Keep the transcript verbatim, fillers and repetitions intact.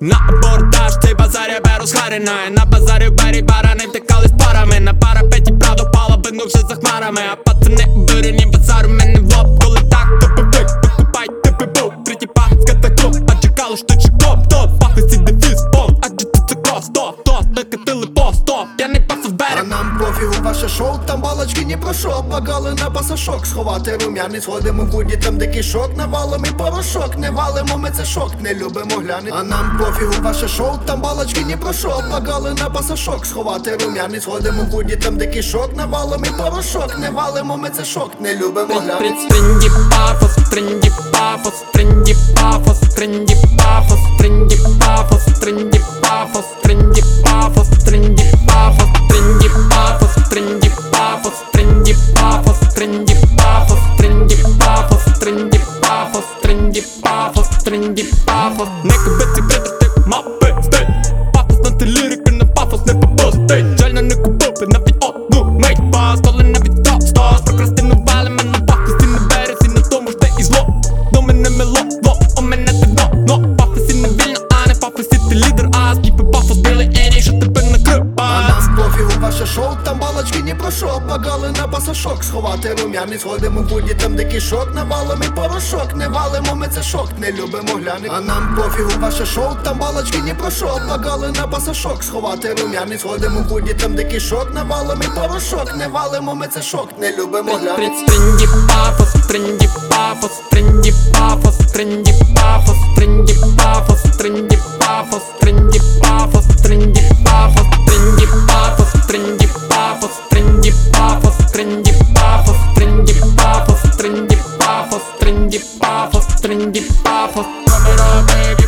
На абордаж цей базар я беру з Харіною. На базарі в бері барани втекали з парами. На парапеті правда впала, винувши за хмарами. А пацани обурені базару мене в лоб. Коли так, то пивик, покупай, ти пиву. Третій пах з катаклуб, а чекало, що чеком. То пахості дефіс, пол, адже ти це крос. То, то, накатили по сто, я не пасу в берег. А нам пофігу ваше шоу, там балочки ні про що. Багали на пасашок, сховати рум'яний. Сходимо в буді, там де кишок. Навалом і порошок, не валимо, ми це шок, не любимо гляни. А нам пофігу ваше шоу, там балочки ні про що. Багали на пасашок, сховати рум'яний. Сходимо в буді, там де кишок. Навалом і порошок, не валимо, ми це шок, не любимо гляни. Тренді пафос, тренді пафос, тренді пафос, тренді пафос, тренді пафос, тренді пафос, тренді пафос, тренді пафос, тренді пафос, тренді пафос, тренді пафос, тренді пафос, тренді пафос, тренді пафос, тренді пафос, тренді пафос. Не кубиці придати мапи стиль. Пафос на ти лірики, на пафос не попустить. Жально не купити навіть одну мить. Пас, коли навіть топ стос. Прокрастинували мене пафосі на березі. На тому ж те і зло. До мене мело, ло, у мене ти дно. Но пафосі не вільно, а не пафосі ти лідер. А скіпи пафос білий ені, що тебе накрив. А нам пофігу ваше шоу, там балочки ні про що. Багали на пасашок, сховати рум'яний. Сходимо в буді, там де кишок. Навалом і порошок, не валимо, ми це шок, не любимо гляни. А нам пофігу ваше шоу, там балочки ні про що. Багали на пасашок, сховати рум'яний. Сходимо в буді, там де кишок. Навалом і порошок, не валимо, ми це шок, не любимо гляни. Тренді пафос, тренді пафос, тренді пафос, тренді пафос, тренді пафос, тренді пафос, тренді пафос, тренді пафос, тренді пафос, тренді пафос, тренді пафос, тренді пафос, тренді пафос, тренді пафос, тренді пафос, тренді пафос.